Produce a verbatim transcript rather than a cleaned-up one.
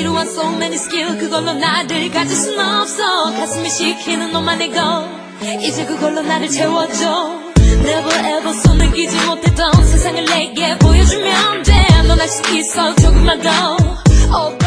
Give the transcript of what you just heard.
지루한 so many skill 그걸로 나를 가질 순 없어. 가슴이 시키는 너만 내고 이제 그걸로 나를 채워줘. Never ever 손을 끼지 못했던 세상을 내게 보여주면 돼. 넌 할 수 있어 조금만 더. Oh,